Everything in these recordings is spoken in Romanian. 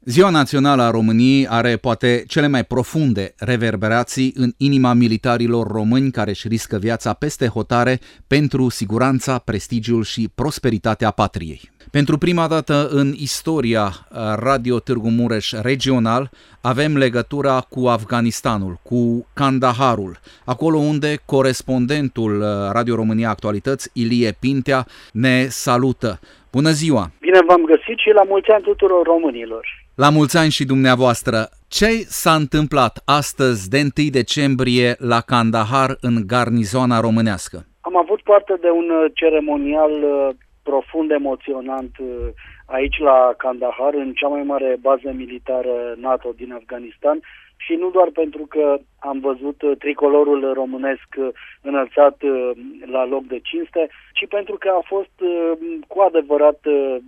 Ziua Națională a României are poate cele mai profunde reverberații în inima militarilor români care își riscă viața peste hotare pentru siguranța, prestigiul și prosperitatea patriei. Pentru prima dată în istoria Radio Târgu Mureș regional avem legătura cu Afganistanul, cu Kandaharul, acolo unde corespondentul Radio România Actualități, Ilie Pintea, ne salută. Bună ziua! Bine v-am găsit și la mulți ani tuturor românilor! La mulți ani și dumneavoastră! Ce s-a întâmplat astăzi, de 1 decembrie, la Kandahar, în garnizoana românească? Am avut parte de un ceremonial profund emoționant aici la Kandahar, în cea mai mare bază militară NATO din Afganistan, și nu doar pentru că am văzut tricolorul românesc înălțat la loc de cinste, ci pentru că a fost cu adevărat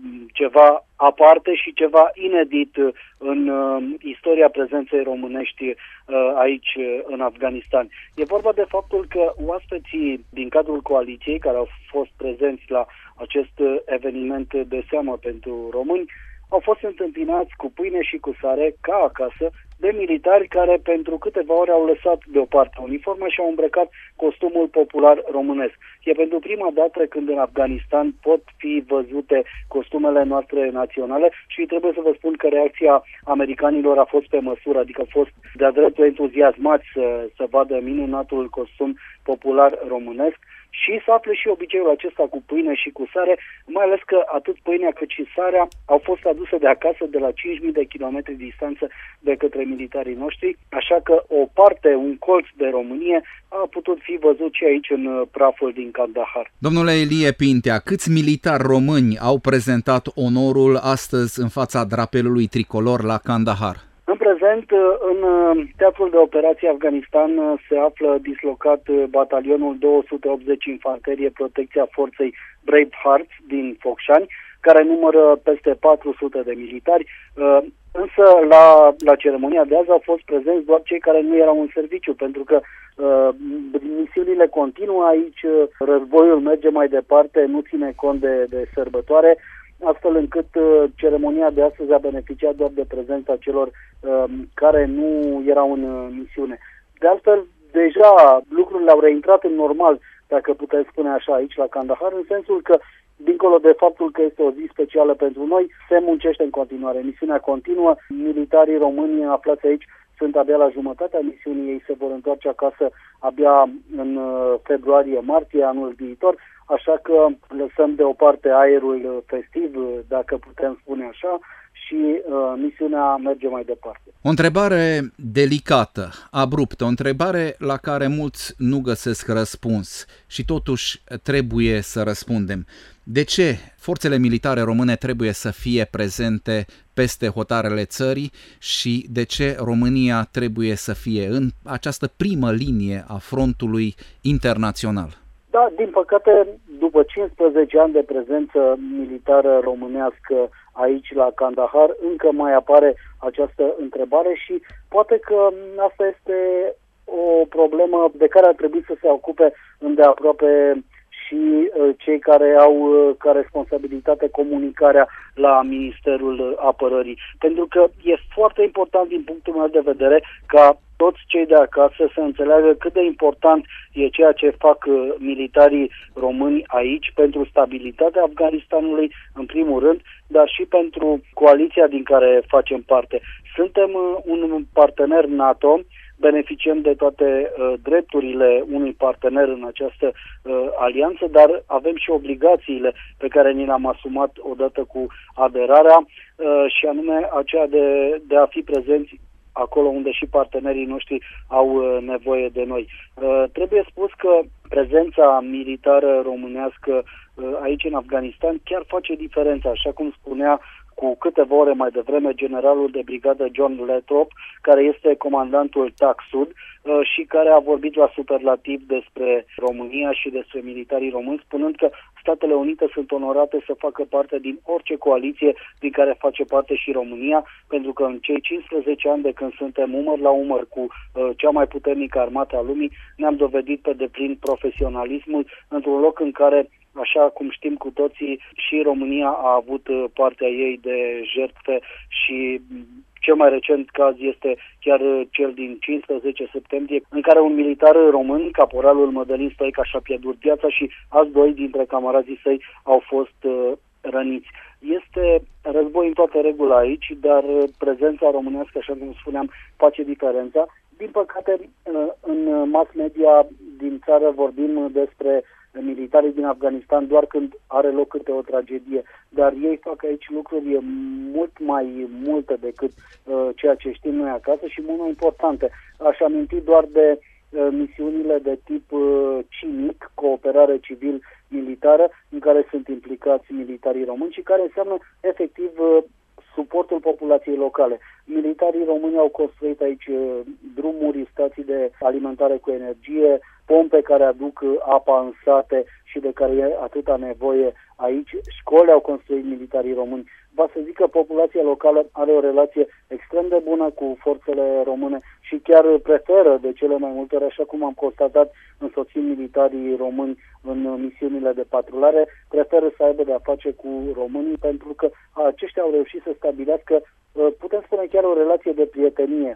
ceva aparte și ceva inedit în istoria prezenței românești aici în Afganistan. E vorba de faptul că oaspeții din cadrul coaliției care au fost prezenți la acest eveniment de seamă pentru români au fost întâmpinați cu pâine și cu sare, ca acasă, de militari care pentru câteva ore au lăsat deoparte uniforma și au îmbrăcat costumul popular românesc. E pentru prima dată când în Afganistan pot fi văzute costumele noastre naționale și trebuie să vă spun că reacția americanilor a fost pe măsură, adică au fost de-a dreptul entuziasmați să vadă minunatul costum popular românesc. Și să afle și obiceiul acesta cu pâine și cu sare, mai ales că atât pâinea cât și sarea au fost aduse de acasă de la 5.000 de kilometri distanță de către militarii noștri, așa că o parte, un colț de Românie a putut fi văzut și aici în praful din Kandahar. Domnule Ilie Pintea, câți militari români au prezentat onorul astăzi în fața drapelului tricolor la Kandahar? În prezent, în teatrul de operații Afganistan se află dislocat batalionul 280 Infanterie Protecția Forței Brave Hearts din Focșani, care numără peste 400 de militari, însă la ceremonia de azi au fost prezenți doar cei care nu erau în serviciu, pentru că misiunile continuă aici, războiul merge mai departe, nu ține cont de sărbătoare, astfel încât ceremonia de astăzi a beneficiat doar de prezența celor care nu erau în misiune. De altfel, deja lucrurile au reintrat în normal, dacă putem spune așa, aici la Kandahar, în sensul că, dincolo de faptul că este o zi specială pentru noi, se muncește în continuare. Misiunea continuă, militarii români aflați aici sunt abia la jumătatea misiunii, ei se vor întoarce acasă abia în februarie-martie anul viitor, așa că lăsăm deoparte aerul festiv, dacă putem spune așa, și misiunea merge mai departe. O întrebare delicată, abruptă, o întrebare la care mulți nu găsesc răspuns și totuși trebuie să răspundem. De ce forțele militare române trebuie să fie prezente peste hotarele țării și de ce România trebuie să fie în această primă linie a frontului internațional? Da, din păcate, după 15 ani de prezență militară românească aici la Kandahar, încă mai apare această întrebare și poate că asta este o problemă de care ar trebui să se ocupe îndeaproape și cei care au ca responsabilitate comunicarea la Ministerul Apărării. Pentru că e foarte important din punctul meu de vedere ca toți cei de acasă să înțeleagă cât de important e ceea ce fac militarii români aici pentru stabilitatea Afganistanului, în primul rând, dar și pentru coaliția din care facem parte. Suntem un partener NATO, beneficiem de toate drepturile unui partener în această alianță, dar avem și obligațiile pe care ni le-am asumat odată cu aderarea și anume aceea de a fi prezenți acolo unde și partenerii noștri au nevoie de noi. Trebuie spus că prezența militară românească aici în Afganistan chiar face diferența, așa cum spunea cu câteva ore mai devreme generalul de brigadă John Lathrop, care este comandantul TAC Sud și care a vorbit la superlativ despre România și despre militarii români, spunând că Statele Unite sunt onorate să facă parte din orice coaliție din care face parte și România, pentru că în cei 15 ani de când suntem umăr la umăr cu cea mai puternică armată a lumii, ne-am dovedit pe deplin profesionalismul într-un loc în care Așa cum știm cu toții, și România a avut partea ei de jertfe și cel mai recent caz este chiar cel din 15 septembrie, în care un militar român, caporalul Mădălin Stoica, și-a pierdut viața și alți 2 dintre camarazii săi au fost răniți. Este război în toată regula aici, dar prezența românească, așa cum spuneam, face diferența. Din păcate, în mass media din țară vorbim despre militarii din Afganistan doar când are loc câte o tragedie, dar ei fac aici lucruri mult mai multe decât ceea ce știm noi acasă și mult mai importante. Aș aminti doar de misiunile de tip CIMIC, cooperare civil-militară, în care sunt implicați militarii români și care înseamnă efectiv suportul populației locale. Militarii români au construit aici drumuri, stații de alimentare cu energie, pompe care aduc apa în sate și de care e atâta nevoie aici. Școli au construit militarii români. Va să zic că populația locală are o relație extrem de bună cu forțele române și chiar preferă de cele mai multe ori, așa cum am constatat însoțind militarii români în misiunile de patrulare, preferă să aibă de-a face cu românii pentru că aceștia au reușit să stabilească, putem spune chiar o relație de prietenie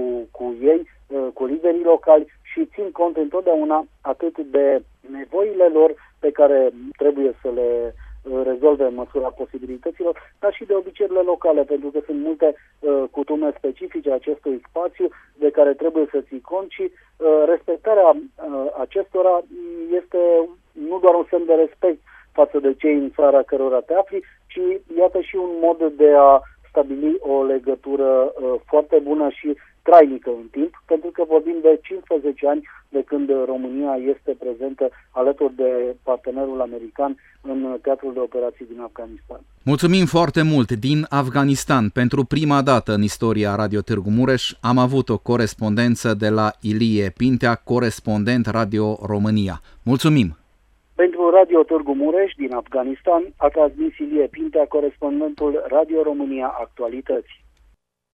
cu ei, cu liderii locali și țin cont întotdeauna atât de nevoile lor pe care trebuie să le rezolve în măsura posibilităților, dar și de obiceiurile locale, pentru că sunt multe cutume specifice acestui spațiu de care trebuie să ții cont și respectarea acestora este nu doar un semn de respect față de cei în țara cărora te afli, ci iată și un mod de a stabili o legătură foarte bună și trainică în timp, pentru că vorbim de 15 ani de când România este prezentă alături de partenerul american în teatrul de operații din Afganistan. Mulțumim foarte mult! Din Afganistan, pentru prima dată în istoria Radio Târgu Mureș, am avut o corespondență de la Ilie Pintea, corespondent Radio România. Mulțumim! Pentru Radio Târgu Mureș din Afganistan a transmis Ilie Pintea, corespondentul Radio România Actualități.